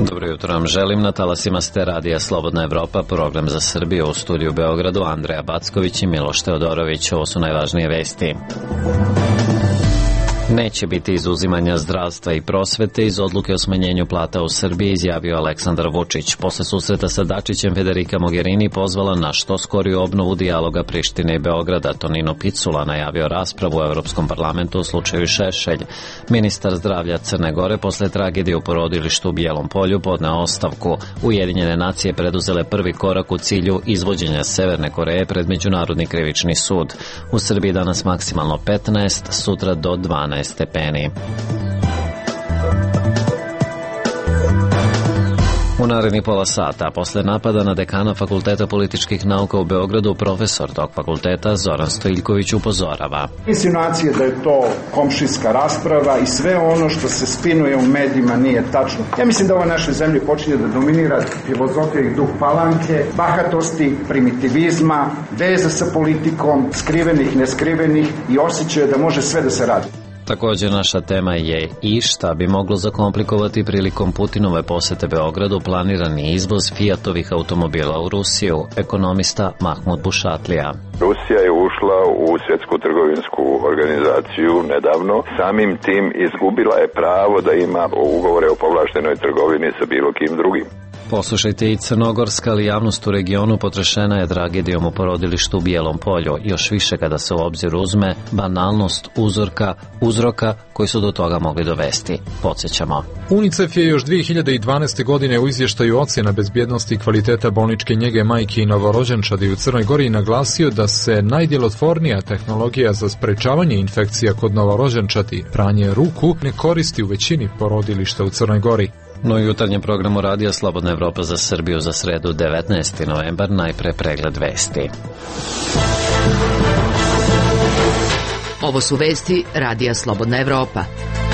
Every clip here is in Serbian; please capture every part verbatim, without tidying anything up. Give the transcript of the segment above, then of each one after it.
Dobro jutro vam želim, na talasima ste radija Slobodna Evropa, program za Srbiju, u studiju u Beogradu Andreja Backović i Miloš Teodorović. Ovo su najvažnije vesti. Neće biti izuzimanja zdravstva i prosvete iz odluke o smanjenju plata u Srbiji, izjavio Aleksandar Vučić. Posle susreta sa Dačićem, Federica Mogherini pozvala na što skoriju obnovu dijaloga Prištine i Beograda. Tonino Picula najavio raspravu u Evropskom parlamentu u slučaju Šešelj. Ministar zdravlja Crne Gore posle tragedije u porodilištu u Bijelom Polju podneo ostavku. Ujedinjene nacije preduzele prvi korak u cilju izvođenja Severne Koreje pred Međunarodni krivični sud. U Srbiji danas maksimalno petnaest, sutra do dvanaest stepeni. U narednih pola sata, posle napada na dekana Fakulteta političkih nauka u Beogradu, profesor tog fakulteta Zoran Stojiljković upozorava. Insinuacije da je to komšijska rasprava i sve ono što se spinuje u medijima nije tačno. Ja mislim da u ovoj našoj zemlji počinje da dominira filozofija i duh palanke, bahatosti, primitivizma, veze sa politikom, skrivenih, neskrivenih i osjećaja da može sve da se radi. Također naša tema je i šta bi moglo zakomplikovati prilikom Putinove posete Beogradu planirani izvoz Fiatovih automobila u Rusiju, ekonomista Mahmud Bušatlija. Rusija je ušla u svjetsku trgovinsku organizaciju nedavno, samim tim izgubila je pravo da ima ugovore o povlaštenoj trgovini sa bilo kim drugim. Poslušajte i crnogorska, ali javnost u regionu potrešena je tragedijom u porodilištu u Bijelom Polju, još više kada se u obzir uzme banalnost uzorka, uzroka koji su do toga mogli dovesti. Podsjećamo. UNICEF je još dvije hiljade dvanaeste. godine u izvještaju ocjena bezbjednosti i kvaliteta bolničke njege majki i novorođenčadi u Crnoj Gori naglasio da se najdjelotvornija tehnologija za sprečavanje infekcija kod novorođenčadi, pranje ruku, ne koristi u većini porodilišta u Crnoj Gori. No i jutarnjem programu radija Slobodna Evropa za Srbiju za sredu devetnaesti novembar, najpre pregled vesti. Ovo su vesti radija Slobodna Evropa.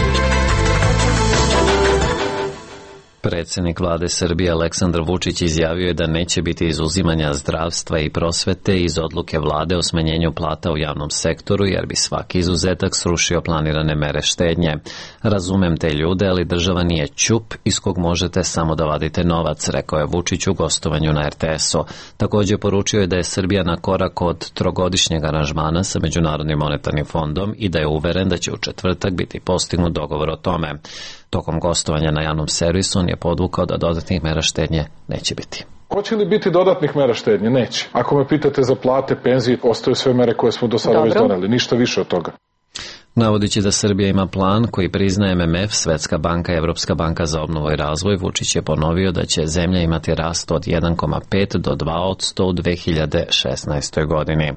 Predsjednik vlade Srbije Aleksandar Vučić izjavio je da neće biti izuzimanja zdravstva i prosvete iz odluke vlade o smanjenju plata u javnom sektoru, jer bi svaki izuzetak srušio planirane mere štednje. Razumem te ljude, ali država nije ćup iz kog možete samo da vadite novac, rekao je Vučić u gostovanju na er te esu. Također poručio je da je Srbija na korak od trogodišnjeg aranžmana sa Međunarodnim monetarnim fondom i da je uveren da će u četvrtak biti postignut dogovor o tome. Tokom gostovanja na javnom servisu on je podvukao da dodatnih mera štednje neće biti. Hoće li biti dodatnih mera štednje? Neće. Ako me pitate za plate, penzije, ostaju sve mere koje smo do sada već doneli, ništa više od toga. Navodići da Srbija ima plan koji priznaje em em ef, Svetska banka i Evropska banka za obnovu i razvoj, Vučić je ponovio da će zemlja imati rast od jedan zarez pet do dva posto u dve hiljade šesnaestoj. godini.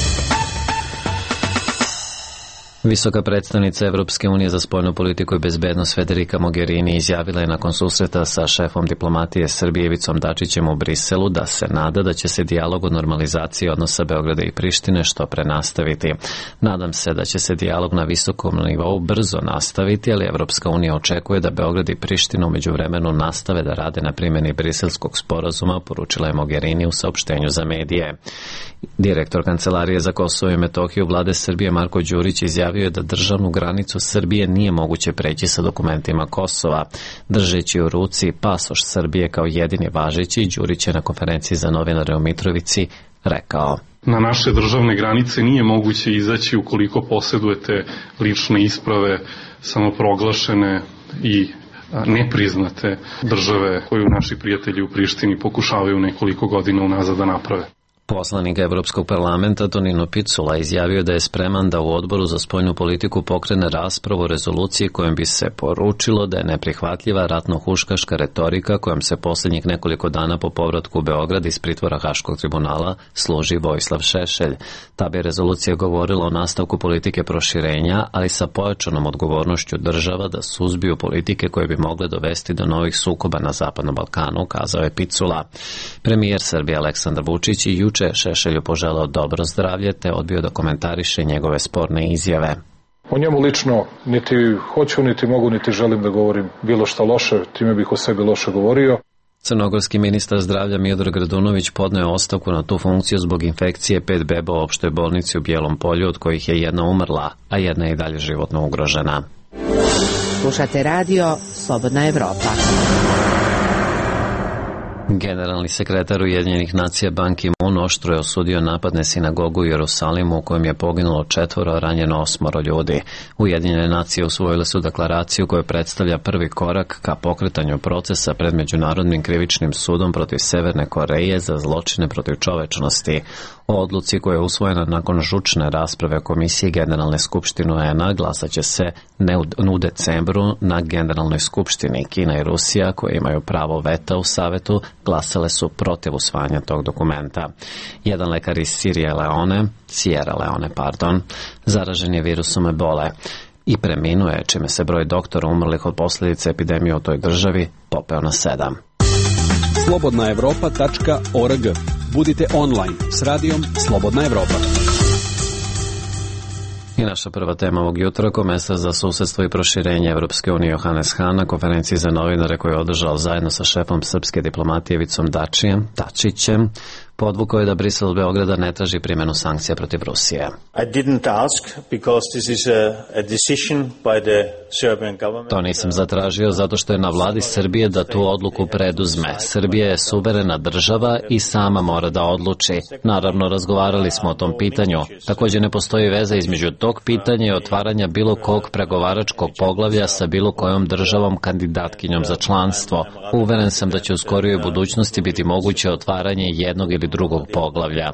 Visoka predstavnica Evropske unije za spoljnu politiku i bezbednost Federica Mogherini izjavila je nakon susreta sa šefom diplomatije Srbije Ivicom Dačićem u Briselu da se nada da će se dijalog o normalizaciji odnosa Beograda i Prištine što pre nastaviti. Nadam se da će se dijalog na visokom nivou brzo nastaviti, ali Evropska unija očekuje da Beograd i Priština u međuvremenu nastave da rade na primjeni briselskog sporazuma, poručila je Mogherini u saopštenju za medije. Direktor Kancelarije za Kosovo i Metohiju vlade Srbije Marko Đurić izjavio je da državnu granicu Srbije nije moguće preći sa dokumentima Kosova. Držeći u ruci pasoš Srbije kao jedini važeći, Đurić je na konferenciji za novinare u Mitrovici rekao: Na naše državne granice nije moguće izaći ukoliko posjedujete lične isprave samoproglašene i nepriznate države koju naši prijatelji u Prištini pokušavaju nekoliko godina unazad da naprave. Poslanik Evropskog parlamenta Tonino Picula izjavio da je spreman da u odboru za spoljnu politiku pokrene raspravu o rezoluciji kojom bi se poručilo da je neprihvatljiva ratno-huškaška retorika kojom se posljednjih nekoliko dana po povratku u Beograd iz pritvora Haškog tribunala služi Vojislav Šešelj. Ta bi rezolucija govorila o nastavku politike proširenja, ali sa pojačanom odgovornošću država da suzbiju politike koje bi mogle dovesti do novih sukoba na Zapadnom Balkanu, kazao je Picula. Premijer Srbije Aleksandar Vučić i juče Šešelju poželao dobro zdravlje te odbio da komentariše njegove sporne izjave. O njemu lično niti hoću, niti mogu, niti želim da govorim bilo šta loše, time bih o sebi loše govorio. Crnogorski ministar zdravlja Miodrag Radunović podneo ostavku na tu funkciju zbog infekcije pet beba u opštoj bolnici u Bijelom Polju, od kojih je jedna umrla, a jedna je i dalje životno ugrožena. Slušate radio Slobodna Evropa. Generalni sekretar Ujedinjenih nacija Ban Ki-moon oštro je osudio napad na sinagogu u Jerusalimu u kojem je poginulo četvoro, a ranjeno osmoro ljudi. Ujedinjene nacije usvojile su deklaraciju koja predstavlja prvi korak ka pokretanju procesa pred Međunarodnim krivičnim sudom protiv Severne Koreje za zločine protiv čovečnosti. O odluci koja je usvojena nakon žučne rasprave Komisije Generalne skupštine U N A glasat će se ne u decembru na Generalnoj skupštini. Kina i Rusija, koje imaju pravo veta u Savetu, glasale su protiv usvajanja tog dokumenta. Jedan lekar iz Sirije Leone, Sierra Leone, pardon, zaražen je virusom ebole i preminuo je, čime se broj doktora umrlih od posljedice epidemije u toj državi popeo na sedam. slobodna evropa tačka org. Budite online s radijom Slobodna Evropa. I naša prva tema ovog jutra, komesar za susedstvo i proširenje Evropske unije Johannes Hahn na konferenciji za novinare koju je održao zajedno sa šefom srpske diplomatije Ivicom Dačijem, Dačićem, podvukao je da Brisel od Beograda ne traži primjenu sankcija protiv Rusije. I didn't ask because this is a, a decision by the Serbian government. To nisam zatražio zato što je na vladi Srbije da tu odluku preduzme. Srbija je suverena država i sama mora da odluči. Naravno, razgovarali smo o tom pitanju. Također ne postoji veza između tog pitanja i otvaranja bilo kog pregovaračkog poglavlja sa bilo kojom državom kandidatkinjom za članstvo. Uveren sam da će u skorijoj budućnosti biti moguće otvaranje jednog ili drugog poglavlja.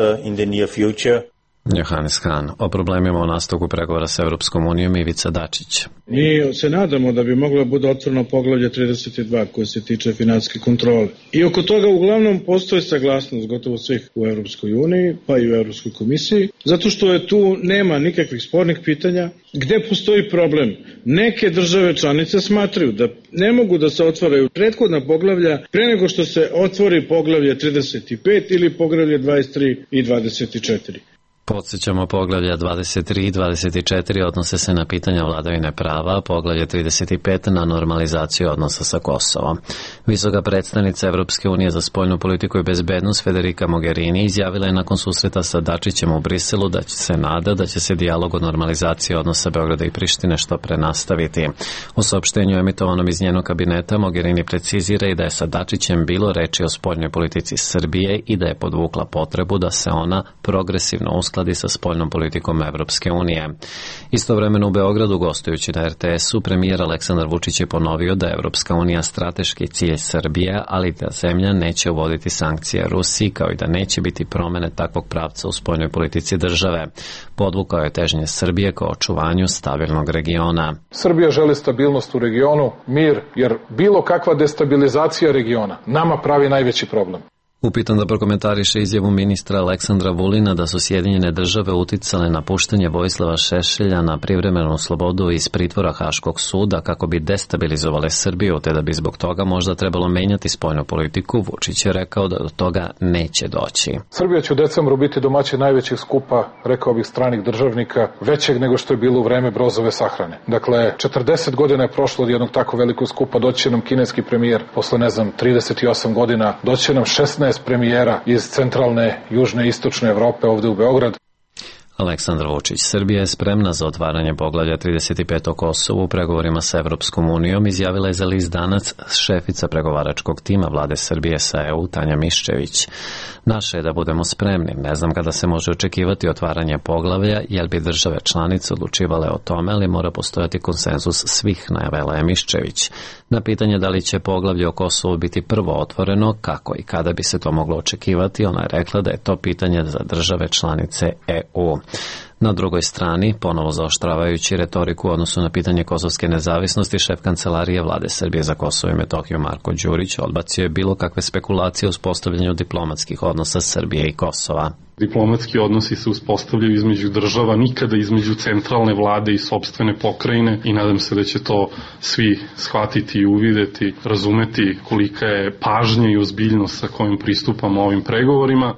Johannes Hahn. O problemima u nastavku pregovora sa Evropskom unijom Ivica Dačić. Mi se nadamo da bi moglo bude otvoreno poglavlje trideset dva koje se tiče finansijske kontrole. I oko toga uglavnom postoji saglasnost gotovo svih u Evropskoj uniji, pa i u Evropskoj komisiji, zato što je tu nema nikakvih spornih pitanja. Gde postoji problem? Neke države članice smatraju da ne mogu da se otvaraju prethodna poglavlja pre nego što se otvori poglavlje trideset pet ili poglavlje dvadeset tri i dvadeset četiri. Podsjećamo, poglavlja dvadeset tri i dvadeset četiri odnose se na pitanja vladavine prava, a poglavlje trideset pet na normalizaciju odnosa sa Kosovom. Visoka predstavnica Evropske unije za spoljnu politiku i bezbednost Federica Mogherini izjavila je nakon susreta sa Dačićem u Briselu da će se nada da će se dijalog o normalizaciji odnosa Beograda i Prištine što pre nastaviti. U saopštenju emitovanom iz njenog kabineta Mogherini precizira i da je sa Dačićem bilo reči o spoljnoj politici Srbije i da je podvukla potrebu da se ona progresivno uskladi sa spoljnom politikom Evropske unije. Istovremeno u Beogradu, gostujući na R T S-u, premijer Aleksandar Vučić je ponovio da je Evropska unija strateški cilj Srbije, ali da zemlja neće uvoditi sankcije Rusiji, kao i da neće biti promene takvog pravca u spoljnoj politici države. Podvukao je težnje Srbije kao očuvanju stabilnog regiona. Srbija želi stabilnost u regionu, mir, jer bilo kakva destabilizacija regiona nama pravi najveći problem. Upitan da prokomentariše izjavu ministra Aleksandra Vulina da su Sjedinjene države uticale na puštanje Vojislava Šešelja na privremenu slobodu iz pritvora Haškog suda kako bi destabilizovale Srbiju, te da bi zbog toga možda trebalo menjati spoljnu politiku, Vučić je rekao da do toga neće doći. Srbija će u decembru biti domaćin najvećeg skupa, rekao bih, stranih državnika, većeg nego što je bilo u vreme Brozove sahrane. Dakle, četrdeset godina je prošlo od jednog tako velikog skupa, doći će nam kineski premijer posle, ne znam, trideset osam godina, doći će nam šesnaest premijera iz centralne, južne i istočne Evrope ovde u Beograd. Aleksandar Vučić. Srbija je spremna za otvaranje poglavlja trideset pet o Kosovu u pregovorima sa Evropskom unijom, izjavila je za list Danac šefica pregovaračkog tima vlade Srbije sa E U Tanja Miščević. Naše je da budemo spremni. Ne znam kada se može očekivati otvaranje poglavlja, jer bi države članice odlučivale o tome, ali mora postojati konsenzus svih, najavila je Miščević. Na pitanje da li će poglavlje o Kosovu biti prvo otvoreno, kako i kada bi se to moglo očekivati, ona je rekla da je to pitanje za države članice E U. Na drugoj strani, ponovo zaoštravajući retoriku u odnosu na pitanje kosovske nezavisnosti, šef kancelarije vlade Srbije za Kosovo i Metohiju Marko Đurić odbacio je bilo kakve spekulacije o uspostavljanju diplomatskih odnosa Srbije i Kosova. Diplomatski odnosi se uspostavljaju između država, nikada između centralne vlade i sopstvene pokrajine, i nadam se da će to svi shvatiti i uvideti, razumeti kolika je pažnja i ozbiljnost sa kojim pristupamo ovim pregovorima.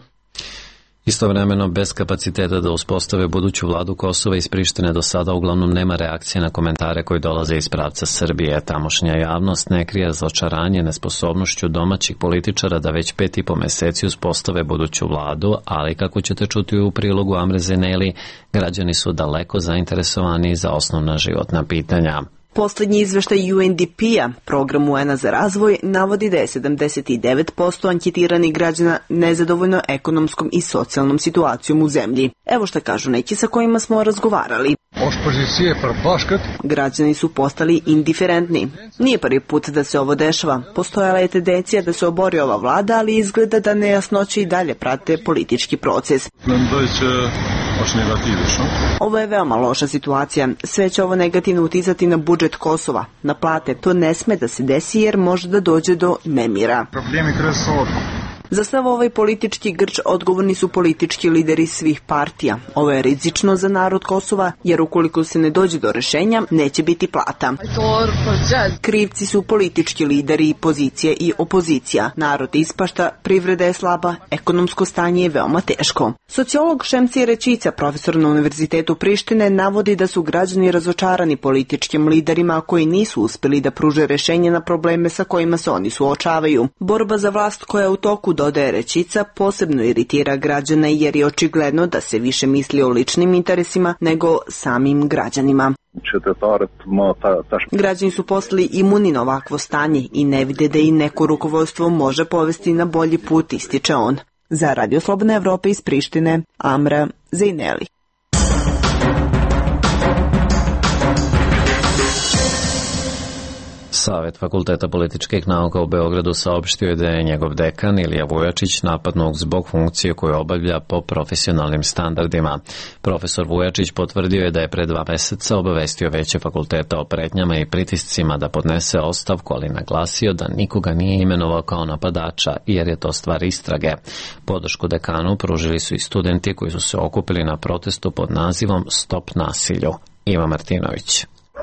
Istovremeno, bez kapaciteta da uspostave buduću vladu Kosova iz Prištine do sada uglavnom nema reakcije na komentare koji dolaze iz pravca Srbije. Tamošnja javnost ne krije razočaranje nesposobnošću domaćih političara da već pet i po meseci uspostave buduću vladu, ali kako ćete čuti u prilogu Amre Zeneli, građani su daleko zainteresovani za osnovna životna pitanja. Poslednji izveštaj U N D P-a, program U N-a za razvoj, navodi da je sedamdeset devet posto anketiranih građana nezadovoljno ekonomskom i socijalnom situacijom u zemlji. Evo šta kažu neki sa kojima smo razgovarali. Građani su postali indiferentni. Nije prvi put da se ovo dešava. Postojala je tendencija da se obori ova vlada, ali izgleda da nejasnoće i dalje prate politički proces. Ovo je veoma loša situacija. Sve će ovo negativno uticati na budžet Kosova, na plate. To ne sme da se desi jer može da dođe do nemira. Za sav ovaj politički grč odgovorni su politički lideri svih partija. Ovo je rizično za narod Kosova, jer ukoliko se ne dođe do rešenja, neće biti plata. Krivci su politički lideri, pozicije i opozicija. Narod ispašta, privreda je slaba, ekonomsko stanje je veoma teško. Sociolog Šemsi Rečica, profesor na Univerzitetu Prištine, navodi da su građani razočarani političkim liderima koji nisu uspeli da pruže rešenje na probleme sa kojima se oni suočavaju. Borba za vlast koja je u toku, dodaje Rečica, posebno iritira građane jer je očigledno da se više misli o ličnim interesima nego samim građanima. Građani su postali imuni na ovakvo stanje i ne vide da i neko rukovodstvo može povesti na bolji put, ističe on. Za Radio Slobodna Evropa iz Prištine, Amra Zejneli. Savet Fakulteta političkih nauka u Beogradu saopštio je da je njegov dekan Ilija Vujačić napadnut zbog funkcije koju obavlja po profesionalnim standardima. Profesor Vujačić potvrdio je da je pre dva meseca obavestio veće fakulteta o pretnjama i pritiscima da podnese ostavku, ali naglasio da nikoga nije imenovao kao napadača jer je to stvar istrage. Podršku dekanu pružili su i studenti koji su se okupili na protestu pod nazivom Stop nasilju. Iva Martinović.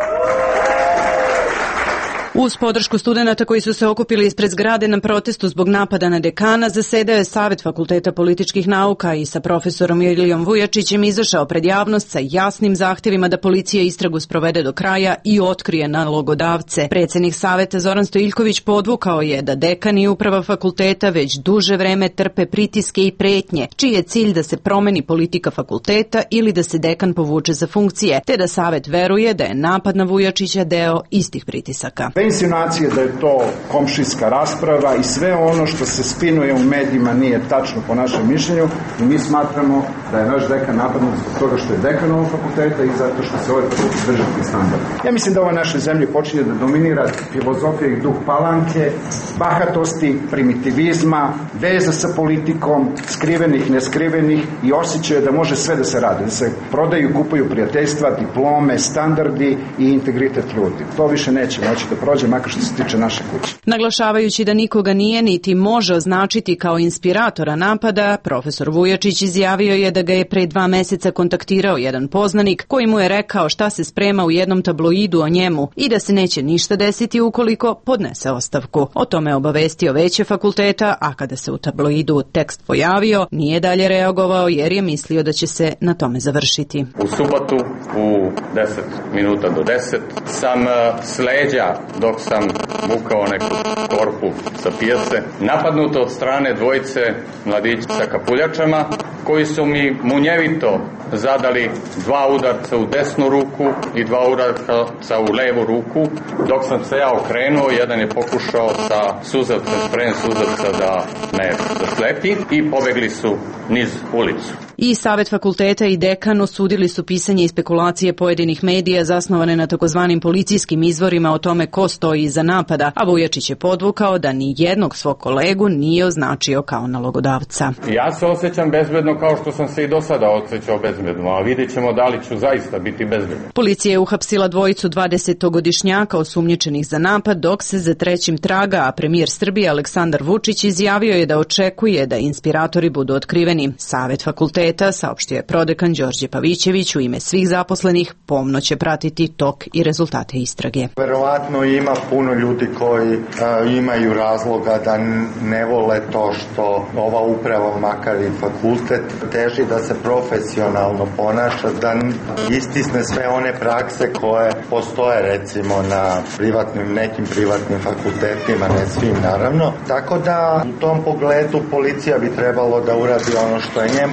Uz podršku studenata koji su se okupili ispred zgrade na protestu zbog napada na dekana, zasedao je Savet Fakulteta političkih nauka i sa profesorom Ilijom Vujačićem izašao pred javnost sa jasnim zahtevima da policija istragu sprovede do kraja i otkrije nalogodavce. Predsednik Saveta Zoran Stojiljković podvukao je da dekan i uprava fakulteta već duže vreme trpe pritiske i pretnje, čiji je cilj da se promeni politika fakulteta ili da se dekan povuče za funkcije, te da Savet veruje da je napad na Vujačića deo istih pritisaka. Insinuacije da je to komšijska rasprava i sve ono što se spinuje u medijima nije tačno po našem mišljenju i mi smatramo da je naš dekan napadnut zbog toga što je dekan ovog fakulteta i zato što se ovaj fakultet drži tih standarda. Ja mislim da u ovoj našoj zemlji počinje da dominira filozofija i duh palanke, bahatosti, primitivizma, veza sa politikom, skrivenih, neskrivenih i osjećaja da može sve da se radi, da se prodaju, kupuju prijateljstva, diplome, standardi i integritet ljudi. To više neće moći da prođe, makar što se tiče naše kuće. Naglašavajući da nikoga nije niti može označiti kao inspiratora napada, profesor Vujačić izjavio je da ga je pre dva meseca kontaktirao jedan poznanik koji mu je rekao šta se sprema u jednom tabloidu o njemu i da se neće ništa desiti ukoliko podnese ostavku. O tome je obavestio veće fakulteta, a kada se u tabloidu tekst pojavio, nije dalje reagovao jer je mislio da će se na tome završiti. U subotu u deset minuta do deset sam s leđa dok sam vukao neku korpu sa pijace, napadnuto od strane dvojice mladića sa kapuljačama koji su mi munjevito zadali dva udarca u desnu ruku i dva udarca u levu ruku. Dok sam se ja okrenuo, jedan je pokušao sa suzavcem, sprem suzavca da me zaslepi i pobegli su niz ulicu. I Savet fakulteta i dekan osudili su pisanje i spekulacije pojedinih medija zasnovane na takozvanim policijskim izvorima o tome ko stoji iza napada, a Vujačić je podvukao da ni jednog svog kolegu nije označio kao nalogodavca. Ja se osjećam bezbedno kao što sam se i do sada osjećao bezbedno, a vidjet ćemo da li ću zaista biti bezbedno. Policija je uhapsila dvojicu dvadesetogodišnjaka osumnjičenih za napad, dok se za trećim traga, a premijer Srbije Aleksandar Vučić izjavio je da očekuje da inspiratori budu otkriveni. Savet fakulteta, saopštio je prodekan Đorđe Pavićević, u ime svih zaposlenih pomno će pratiti tok i rezultate istrage. Verovatno ima puno ljudi koji a, imaju razloga da ne vole to što ova uprava, makar i fakultet, teži da se profesionalno ponaša, da istisne sve one prakse koje postoje recimo na privatnim, nekim privatnim fakultetima, ne svim naravno. Tako da u tom pogledu policija bi trebalo da uradi ono što je njen posao,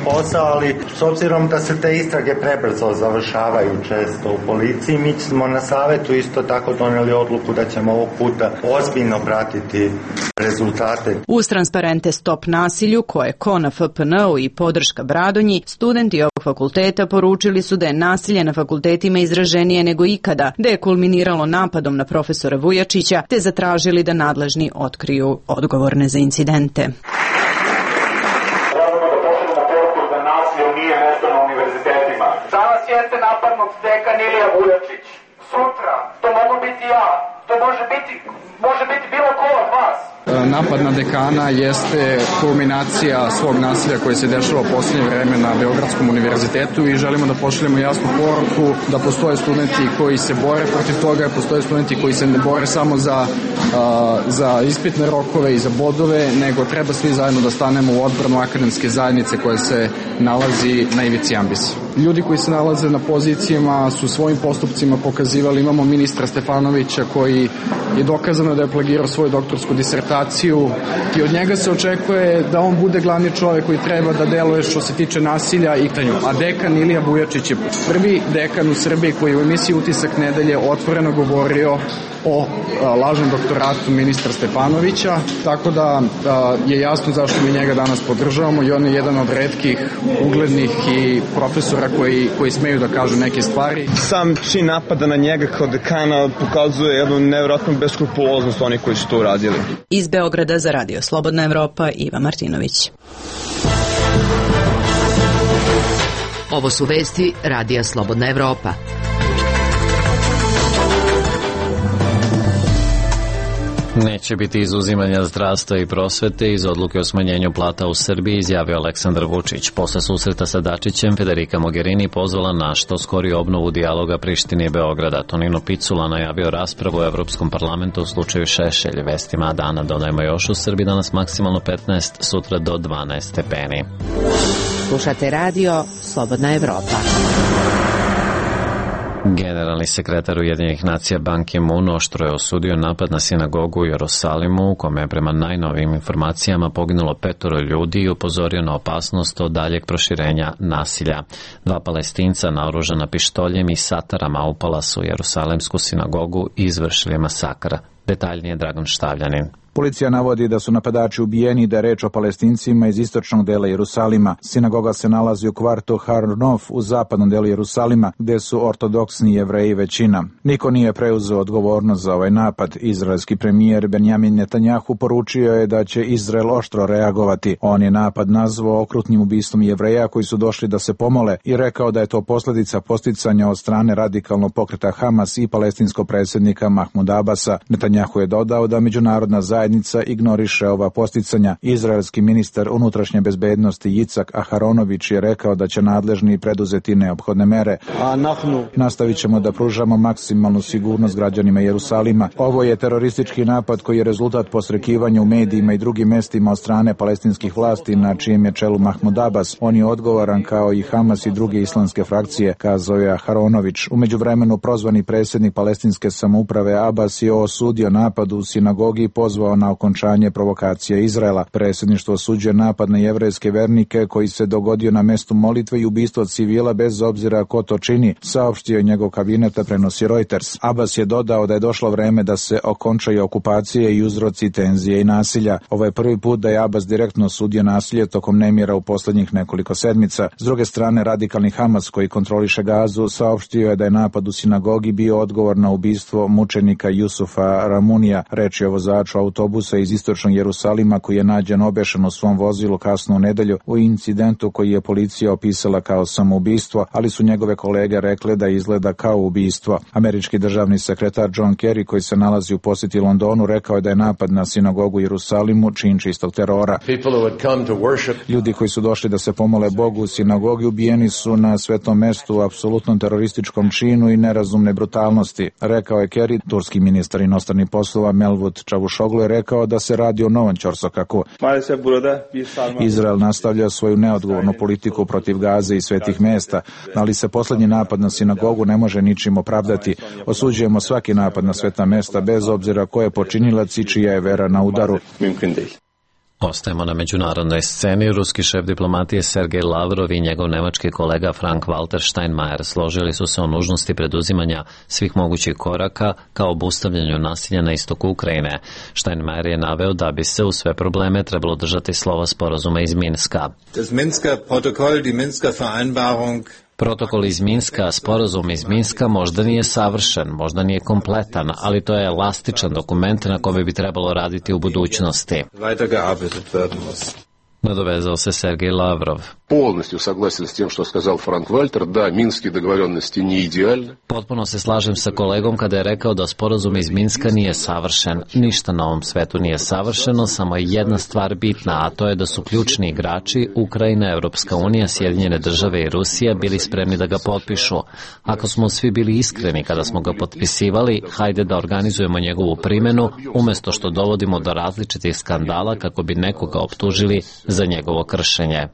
ali s obzirom da se te istrage prebrzo završavaju često u policiji, mi smo na savetu isto tako doneli odluku da ćemo ovog puta ozbiljno pratiti rezultate. Uz transparente Stop nasilju koje ko na F P N-u i podrška Bradonji, studenti ovog fakulteta poručili su da je nasilje na fakultetima izraženije nego ikada, da je kulminiralo napadom na profesora Vujačića, te zatražili da nadležni otkriju odgovorne za incidente. Trebamo da pošaljemo poruku da nasilje nije mesto na univerzitetima. Danas jeste napadnut dekan Ilija Vujačić. Sutra to mogu biti ja. To može biti, može biti bilo ko od vas. Napad na dekana jeste kulminacija svog nasilja koji se dešava u posljednje vreme na Beogradskom univerzitetu i želimo da pošaljemo jasnu poruku da postoje studenti koji se bore protiv toga, postoje studenti koji se ne bore samo za, za ispitne rokove i za bodove, nego treba svi zajedno da stanemo u odbranu akademske zajednice koja se nalazi na ivici ambisa. Ljudi koji se nalaze na pozicijama su svojim postupcima pokazivali, imamo ministra Stefanovića koji je dokazano da je plagirao svoju doktorsku disertaciju i od njega se očekuje da on bude glavni čovjek koji treba da deluje što se tiče nasilja i tanju. A dekan Ilija Vujačić je prvi dekan u Srbiji koji u emisiji Utisak nedelje otvoreno govorio o a, lažnom doktoratu ministra Stefanovića, tako da a, je jasno zašto mi njega danas podržavamo i on je jedan od retkih uglednih i profesora koji, koji smeju da kažu neke stvari. Sam čin napada na njega kao dekana pokazuje jednu nevjerojatnu beskrupuloznost onih koji su to uradili. Iz Beograda za Radio Slobodna Evropa, Iva Martinović. Ovo su vesti Radija Slobodna Evropa. Neće biti izuzimanja zdravstva i prosvete iz odluke o smanjenju plata u Srbiji, izjavio Aleksandar Vučić. Posle susreta sa Dačićem, Federica Mogherini pozvala na što skori obnovu dijaloga Prištine i Beograda. Tonino Picula najavio raspravu u Evropskom parlamentu u slučaju Šešelj. Vestima dana dodajemo još u Srbiji danas maksimalno petnaest, sutra do dvanaest stepeni. Slušate radio Slobodna Evropa. Generalni sekretar Ujedinjenih nacija Ban Ki-moon oštro je osudio napad na sinagogu u Jerusalimu u kome je prema najnovijim informacijama poginulo petoro ljudi i upozorio na opasnost od daljeg proširenja nasilja. Dva Palestinca naoružana pištoljem i satarama upala su u Jerusalemsku sinagogu i izvršili masakr. Detaljnije Dragan Štavljanin. Policija navodi da su napadači ubijeni i da je reč o Palestincima iz istočnog dela Jerusalima. Sinagoga se nalazi u kvartu Har Nof u zapadnom delu Jerusalima, gde su ortodoksni Jevreji većina. Niko nije preuzeo odgovornost za ovaj napad. Izraelski premijer Benjamin Netanjahu poručio je da će Izrael oštro reagovati. On je napad nazvao okrutnim ubistvom Jevreja koji su došli da se pomole i rekao da je to posljedica posticanja od strane radikalnog pokreta Hamas i palestinskog predsjednika Mahmuda Abasa. Netanjahu je dodao da međunarodna zajednica zajednica ignoriše ova posticanja. Izraelski ministar unutrašnje bezbednosti Jicak Aharonović je rekao da će nadležni preduzeti neophodne mere. Nastavit ćemo da pružamo maksimalnu sigurnost građanima Jerusalima. Ovo je teroristički napad koji je rezultat posrekivanja u medijima i drugim mestima od strane palestinskih vlasti na čijem je čelu Mahmud Abbas. On je odgovoran kao i Hamas i druge islamske frakcije, kazao je Aharonović. U međuvremenu prozvani predsjednik palestinske samouprave Abbas je osudio napad u sinagogi i pozvao na okončanje provokacije Izraela. Predsjedništvo osuđuje napad na jevrejske vernike koji se dogodio na mestu molitve i ubistvo civila bez obzira ko to čini, saopštio je njegov kabineta, prenosi Reuters. Abbas je dodao da je došlo vreme da se okončaju okupacije i uzroci tenzije i nasilja. Ovo je prvi put da je Abbas direktno osudio nasilje tokom nemira u posljednjih nekoliko sedmica. S druge strane, radikalni Hamas koji kontroliše Gazu saopštio je da je napad u sinagogi bio odgovor na ubistvo mučenika Jusufa Ramunija, reč je o vozaču autobusa iz istočnog Jerusalima koji je nađen obešen u svom vozilu kasno u nedelju u incidentu koji je policija opisala kao samoubistvo, ali su njegove kolege rekle da izgleda kao ubistvo. Američki državni sekretar John Kerry, koji se nalazi u posjeti Londonu, rekao je da je napad na sinagogu u Jerusalimu čin čistog terora. Ljudi koji su došli da se pomole Bogu u sinagogi ubijeni su na svetom mestu u apsolutnom terorističkom činu i nerazumne brutalnosti, rekao je Kerry. Turski ministar inostranih poslova Mevlut Čavuşoglu je rekao da se radi o novom ćorsokaku. Izrael nastavlja svoju neodgovornu politiku protiv Gaze i svetih mesta, ali se posljednji napad na sinagogu ne može ničim opravdati. Osuđujemo svaki napad na sveta mesta bez obzira ko je počinilac i čija je vera na udaru. Ostajemo na međunarodnoj sceni. Ruski šef diplomatije Sergej Lavrov i njegov nemački kolega Frank-Walter Steinmeier složili su se o nužnosti preduzimanja svih mogućih koraka kao obustavljanju nasilja na istoku Ukrajine. Steinmeier je naveo da bi se u sve probleme trebalo držati slova sporazuma iz Minska. Das Minsker Protokoll, die Minsker Vereinbarung Protokol iz Minska, sporazum iz Minska možda nije savršen, možda nije kompletan, ali to je elastičan dokument na kome bi trebalo raditi u budućnosti. Nadovezao se Sergej Lavrov. Полностью согласен с тем, что сказал Франк Вальтер. Да, минские договоренности не идеальны. Potpuno se slažem sa kolegom kada je rekao da sporazum iz Minska nije savršen. Ništa na ovom svetu nije savršeno, samo je jedna stvar bitna, a to je da su ključni igrači Ukrajina, Evropska unija, Sjedinjene države i Rusija bili spremni da ga potpišu. Ako smo svi bili iskreni kada smo ga potpisivali, hajde da organizujemo njegovu primjenu, umesto što dovodimo do različitih skandala kako bi nekoga optužili za njegovo kršenje.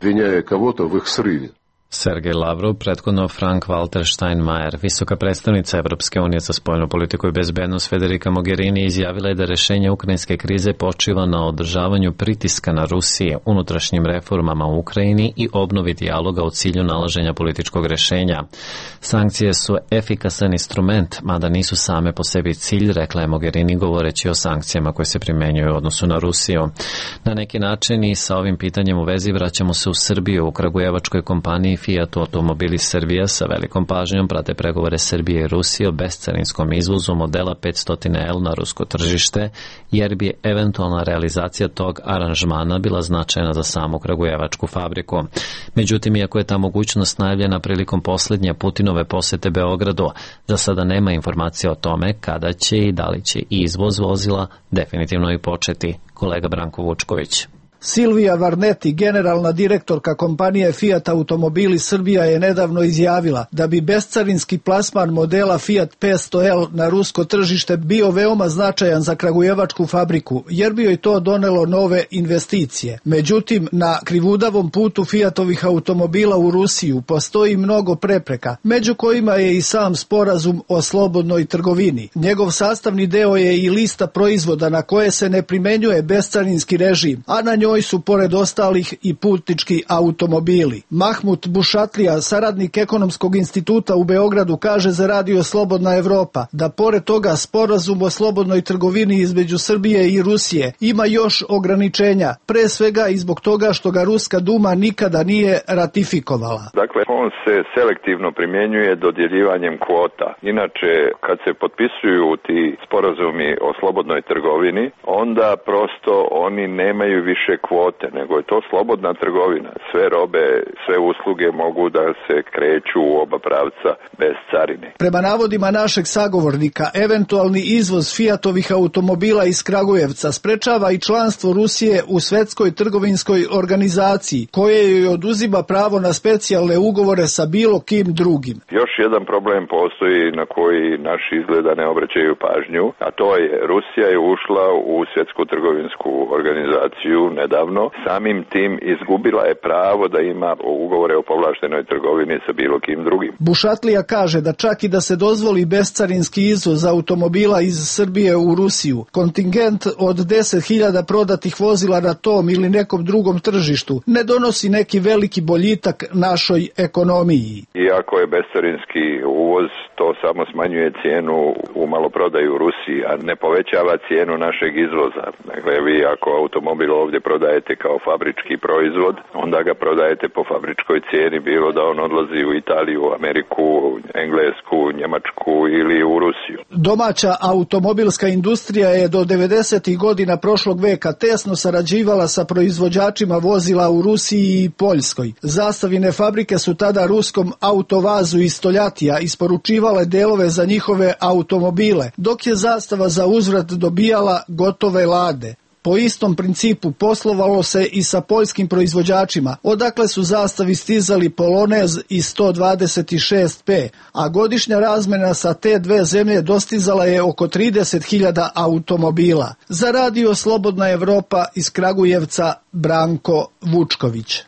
Sergej Lavrov, prethodno Frank-Walter Steinmeier, visoka predstavnica Evropske unije za spoljnu politiku i bezbednost Federica Mogherini izjavila je da rešenje ukrajinske krize počiva na održavanju pritiska na Rusiji, unutrašnjim reformama u Ukrajini i obnovi dijaloga u cilju nalaženja političkog rešenja. Sankcije su efikasan instrument, mada nisu same po sebi cilj, rekla je Mogherini govoreći o sankcijama koje se primenjuju u odnosu na Rusiju. Na neki način i sa ovim pitanjem u vezi vraćamo se u Srbiju. U kragujevačkoj kompaniji Fiat Automobili Srbija sa velikom pažnjom prate pregovore Srbije i Rusije o bescarinskom izvozu modela petsto L na rusko tržište, jer bi eventualna realizacija tog aranžmana bila značajna za samu kragujevačku fabriku. Međutim, iako je ta mogućnost najavljena prilikom posljednje Putinove posete Beogradu, za sada nema informacija o tome kada će i da li će izvoz vozila definitivno i početi. Kolega Branko Vučković. Silvija Varneti, generalna direktorka kompanije Fiat Automobili Srbija, je nedavno izjavila da bi bescarinski plasman modela Fiat petsto L na rusko tržište bio veoma značajan za kragujevačku fabriku, jer bi joj to donelo nove investicije. Međutim, na krivudavom putu Fiatovih automobila u Rusiju postoji mnogo prepreka, među kojima je i sam sporazum o slobodnoj trgovini. Njegov sastavni deo je i lista proizvoda na koje se ne primenjuje bescarinski režim, a na njoj su pored ostalih i putnički automobili. Mahmut Bušatlija, saradnik Ekonomskog instituta u Beogradu, kaže za Radio Slobodna Evropa da pored toga sporazum o slobodnoj trgovini između Srbije i Rusije ima još ograničenja, pre svega i zbog toga što ga Ruska Duma nikada nije ratifikovala. Dakle, on se selektivno primjenjuje dodjeljivanjem kvota. Inače, kad se potpisuju ti sporazumi o slobodnoj trgovini, onda prosto oni nemaju više kvote, nego je to slobodna trgovina. Sve robe, sve usluge mogu da se kreću u oba pravca bez carine. Prema navodima našeg sagovornika, eventualni izvoz Fiatovih automobila iz Kragujevca sprečava i članstvo Rusije u Svetskoj trgovinskoj organizaciji, koje joj oduzima pravo na specijalne ugovore sa bilo kim drugim. Još jedan problem postoji na koji naši izgleda ne obraćaju pažnju, a to je Rusija je ušla u Svjetsku trgovinsku organizaciju nedavno, samim tim izgubila je pravo da ima ugovore o povlaštenoj trgovini sa bilo kim drugim. Bušatlija kaže da čak i da se dozvoli bescarinski izvoz automobila iz Srbije u Rusiju, kontingent od deset hiljada prodatih vozila na tom ili nekom drugom tržištu ne donosi neki veliki boljitak našoj ekonomiji. Iako je bescarinski uvoz, to samo smanjuje cijenu u maloprodaju u Rusiji, a ne povećava cijenu našeg izvoza. Dakle, vi ako automobil ovdje prodajete kao fabrički proizvod, onda ga prodajete po fabričkoj cijeni, bilo da on odlazi u Italiju, Ameriku, Englesku, Njemačku ili u Rusiju. Domaća automobilska industrija je do devedesetih godina prošlog veka tesno sarađivala sa proizvođačima vozila u Rusiji i Poljskoj. Zastavine fabrike su tada ruskom Autovazu iz Stoljatija isporučivale delove za njihove automobile, dok je Zastava za uzvrat dobijala gotove lade. Po istom principu poslovalo se i sa poljskim proizvođačima, odakle su Zastavi stizali Polonez i sto dvadeset šest P, a godišnja razmena sa te dve zemlje dostizala je oko trideset hiljada automobila. Za Radio Slobodna Evropa iz Kragujevca, Branko Vučković.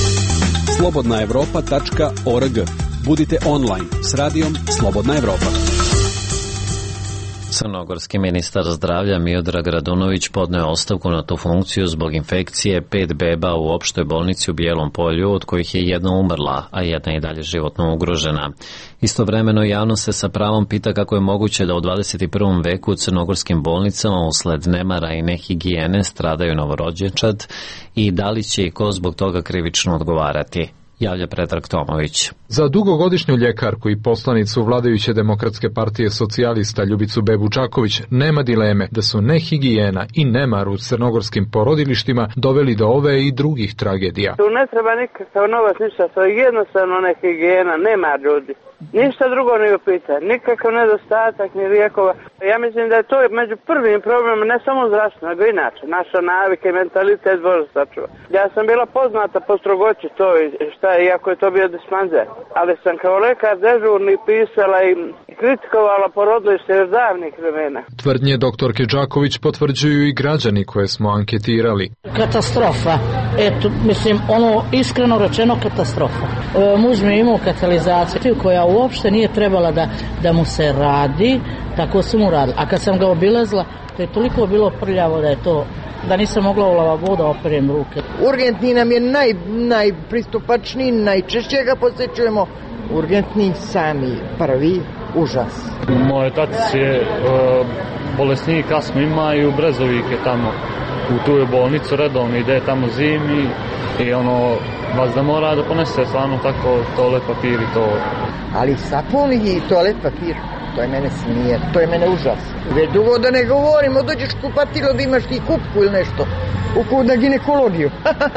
slobodna evropa tačka org. Budite online s Radijom Slobodna Evropa. Crnogorski ministar zdravlja Miodrag Radunović podneo ostavku na tu funkciju zbog infekcije pet beba u opštoj bolnici u Bijelom Polju, od kojih je jedna umrla, a jedna je i dalje životno ugrožena. Istovremeno javnost se sa pravom pita kako je moguće da u dvadeset i prvom veku u crnogorskim bolnicama usled nemara i nehigijene stradaju novorođenčad i da li će i ko zbog toga krivično odgovarati. Javlja Predrag Tomović. Za dugogodišnju ljekarku i poslanicu vladajuće Demokratske partije socijalista Ljubicu Bebu Čaković nema dileme da su nehigijena i nemar u crnogorskim porodilištima doveli do ove i drugih tragedija. Tu ne treba nikakav novac, ništa, to je jednostavno nehigijena, nemar ljudi. Ništa drugo ne upita, nikakav nedostatak ni lijekova. Ja mislim da je to među prvim problemom, ne samo zdravstveno, nego inače. Naša navika i mentalitet Bože sačuva. Ja sam bila poznata po strogoći to i šta je, iako je to bio dispanzer. Ali sam kao lekar dežurni pisala i kritikovala porodilište još davnih vremena. Tvrdnje doktorke Đaković potvrđuju i građani koje smo anketirali. Katastrofa. Eto, mislim, ono iskreno rečeno katastrofa. E, muž mi je imao katalizaciju koja uopšte nije trebala da, da mu se radi, tako su mu radili. A kad sam ga obilazila, to je toliko bilo prljavo da je to, da nisam mogla u lavabo da operem ruke. Urgentni nam je naj, najpristupačniji, najčešće ga posjećujemo. Urgentni sami prvi užas. Moj otac je uh, bolesnik, astmu ima i u Brezovike tamo. U tu je bolnicu redovno ide tamo zimi i ono vas da mora da ponese stvarno tako toalet papir i to. Ali sapun i toalet papir, to je mene smije, to je mene užas. Već dugo da ne govorimo, dođeš kupatilo da imaš ti kupku ili nešto, u na ginekologiju,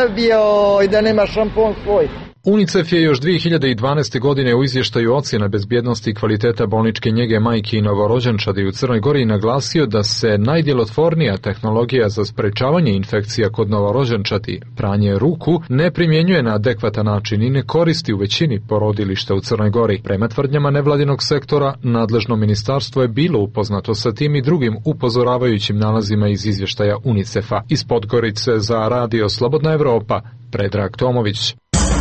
bio da nema šampon svoj. UNICEF je još dvije hiljade dvanaeste. godine u izvještaju ocjena bezbjednosti i kvaliteta bolničke njege majki i novorođenčadi u Crnoj Gori naglasio da se najdjelotvornija tehnologija za sprečavanje infekcija kod novorođenčadi, pranje ruku, ne primjenjuje na adekvatan način i ne koristi u većini porodilišta u Crnoj Gori. Prema tvrdnjama nevladinog sektora, nadležno ministarstvo je bilo upoznato sa tim i drugim upozoravajućim nalazima iz izvještaja UNICEF-a. Iz Podgorice za Radio Slobodna Evropa, Predrag Tomović.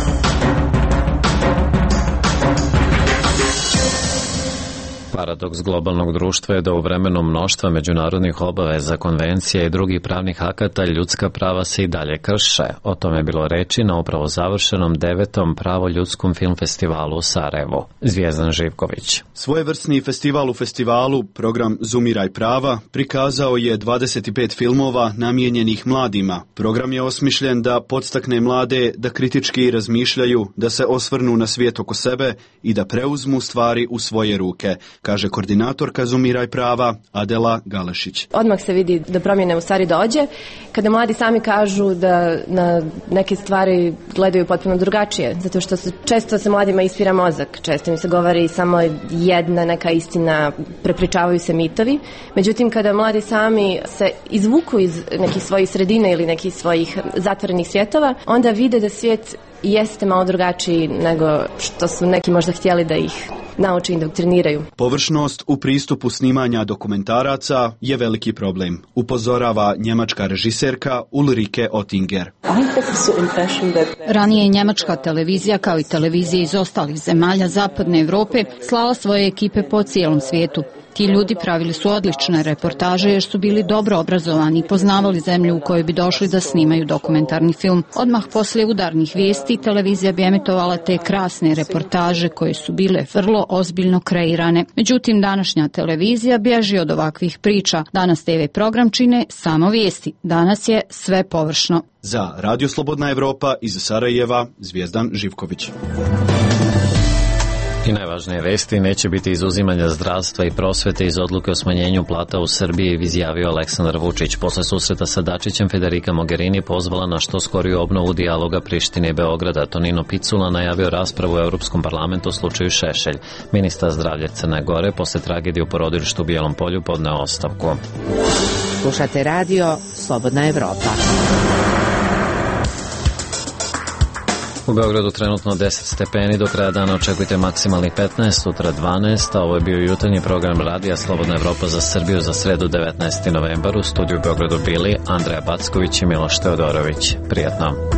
Paradoks globalnog društva je da u vremenu mnoštva međunarodnih obaveza, konvencija i drugih pravnih akata ljudska prava se i dalje krše. O tome je bilo reči na upravo završenom devetom Pravo-ljudskom film festivalu u Sarajevu. Zvijezdan Živković. Svojevrsni festival u festivalu, program Zumiraj prava, prikazao je dvadeset pet filmova namijenjenih mladima. Program je osmišljen da podstakne mlade da kritički razmišljaju, da se osvrnu na svijet oko sebe i da preuzmu stvari u svoje ruke, kaže koordinatorka Zumiraj prava Adela Galešić. Odmah se vidi da promjene u stvari dođe, kada mladi sami kažu da na neke stvari gledaju potpuno drugačije, zato što se, često se mladima ispira mozak, često im se govori samo jedna neka istina, prepričavaju se mitovi, međutim kada mladi sami se izvuku iz nekih svojih sredine ili nekih svojih zatvorenih svjetova, onda vide da svijet jeste malo drugačiji nego što su neki možda htjeli da ih nauče i indoktriniraju. Površnost u pristupu snimanja dokumentaraca je veliki problem, upozorava njemačka režiserka Ulrike Oettinger. Ranije je njemačka televizija, kao i televizije iz ostalih zemalja Zapadne Evrope, slala svoje ekipe po cijelom svijetu. Ti ljudi pravili su odlične reportaže jer su bili dobro obrazovani i poznavali zemlju u kojoj bi došli da snimaju dokumentarni film. Odmah poslije udarnih vijesti televizija bi emitovala te krasne reportaže koje su bile vrlo ozbiljno kreirane. Međutim, današnja televizija bježi od ovakvih priča. Danas te ve program čine samo vijesti. Danas je sve površno. Za Radio Slobodna Evropa iz Sarajeva, Zvijezdan Živković. I najvažnije vesti, neće biti izuzimanja zdravstva i prosvete iz odluke o smanjenju plata u Srbiji, izjavio Aleksandar Vučić. Posle susreta sa Dačićem, Federica Mogherini pozvala na što skoriju obnovu dijaloga Prištine i Beograda. Tonino Picula najavio raspravu u Europskom parlamentu u slučaju Šešelj. Ministar zdravlja Crne Gore posle tragedije u porodilištu u Bijelom Polju podneo ostavku. Slušate radio Slobodna Evropa. U Beogradu trenutno deset stepeni, do kraja dana očekujte maksimalnih petnaest, sutra dvanaest, a ovo je bio jutarnji program Radija Slobodna Evropa za Srbiju za sredu devetnaesti novembar. U studiju u Beogradu bili Andreja Backović i Miloš Teodorović. Prijatno.